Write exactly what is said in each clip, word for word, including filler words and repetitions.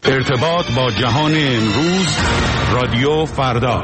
ارتباط با جهان امروز، رادیو فردا.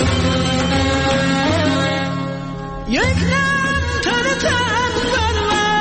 یک نم تن تن بر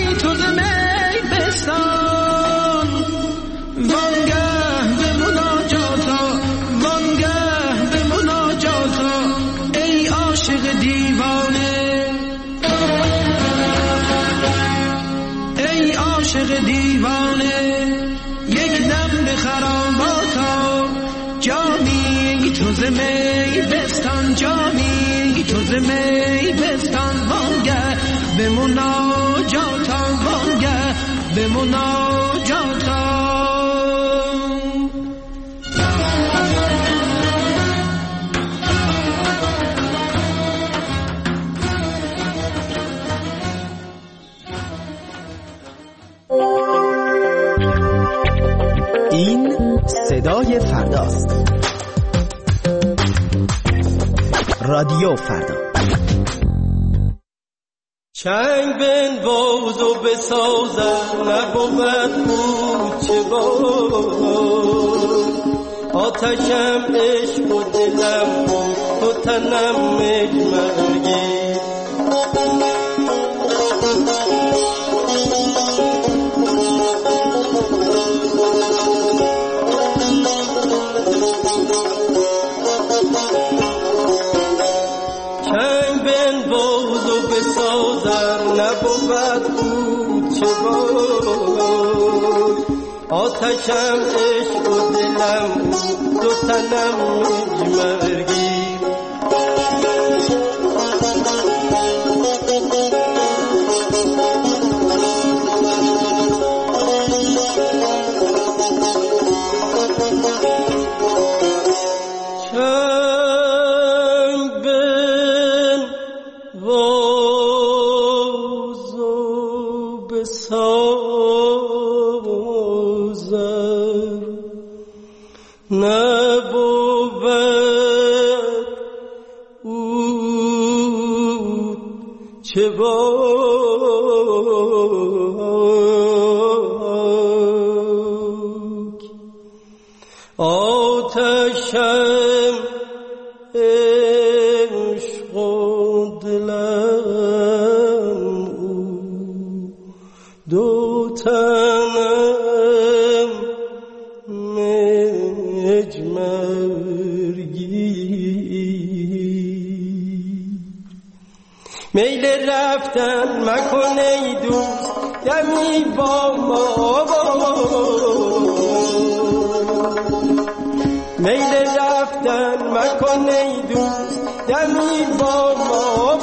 تو ز می بستان، وانگه به مناجاتا، وانگه به مناجاتا ای عاشق دیوانه، ای عاشق دیوانه یک دم به خراباتا، جامی تو ز می بستان، جامی تو ز می بستان، وانگه به مناجاتا، وانگه به مناجاتا. این صدای فرداست. رادیو فردا. چنگ بنواز و بسازم نبود بود چه بود، آتشم عشق و دلم تو تنم مجمرگی، نبود بود چه بود، آتشم عشق و دلم دو تنم مجمرگی، چه باک آتشم عشق و دلم دو تنم مجمرگی. میل رفتن مکن ای دوست دمی با ما، میل رفتن مکن ای دوست دمی با ما،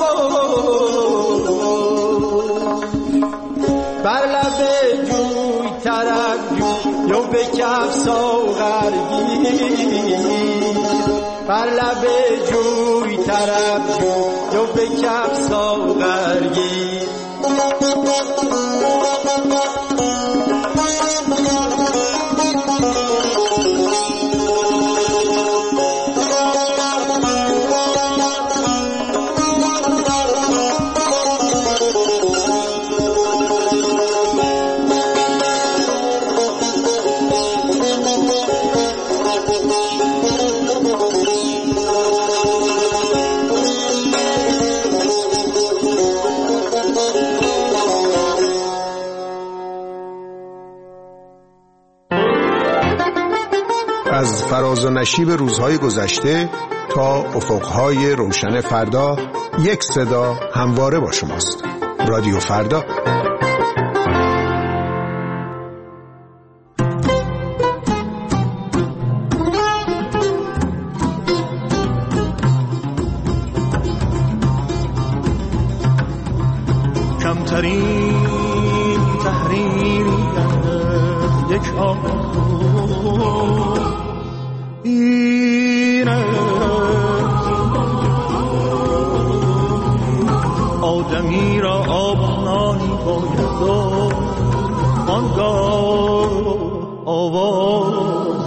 بر لب جوی طرف جو و به کف ساغرگیر، بر لب جوی طرف جو و به کف ساغرگیر. از فراز و نشیب روزهای گذشته تا افقهای روشن فردا، یک صدا همواره با شماست. رادیو فردا. کمترین تحریری یک آرزو اینه، آدمی را آبنانی باید و آنگاه آواز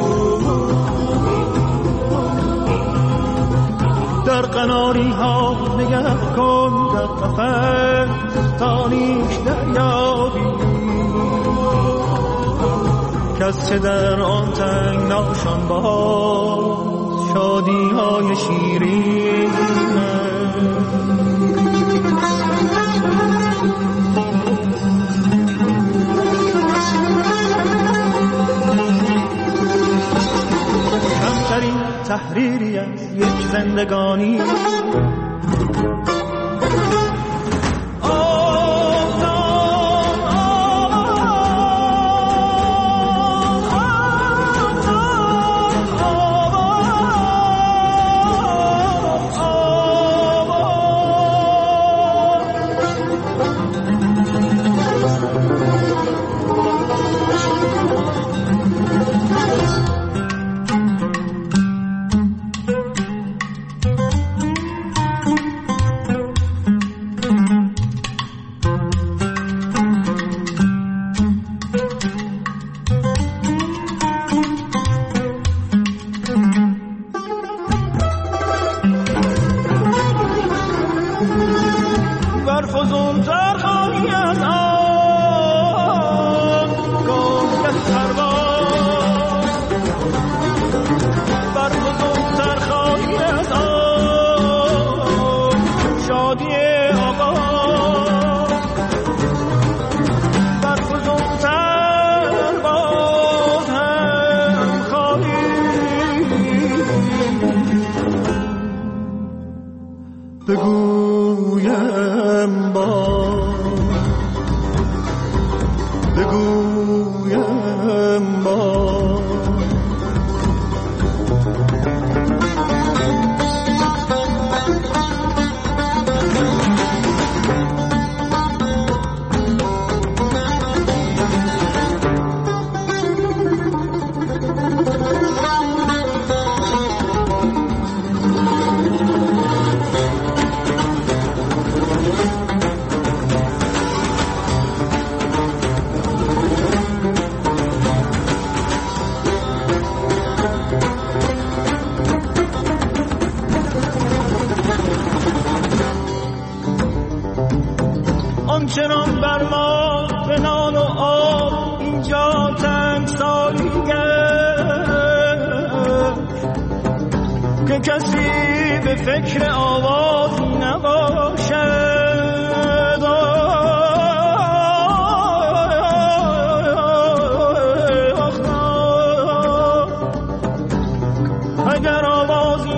در قناری ها نگه کن، در قفل تانیش دریابی، کس چه در آن تنگناشان باز شادی های شیرین تقدیری از یک زندگانی. بگویم با بگویم با آنچنان بر ما به نان و آب اینجا تنگ سالی گشت که کسی به فکر آوازی نباشد. اگر آوازی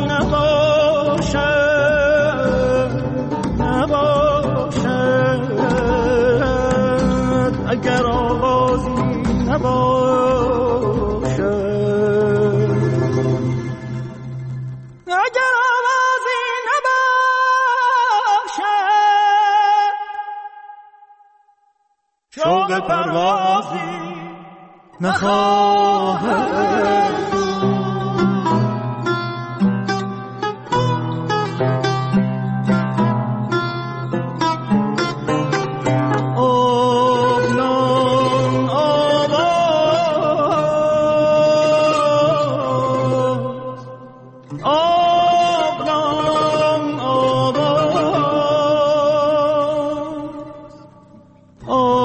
نباشد نباشد اگر آوازی نباشد اگر آوازی نباشد شوق پروازی نخواهد. Oh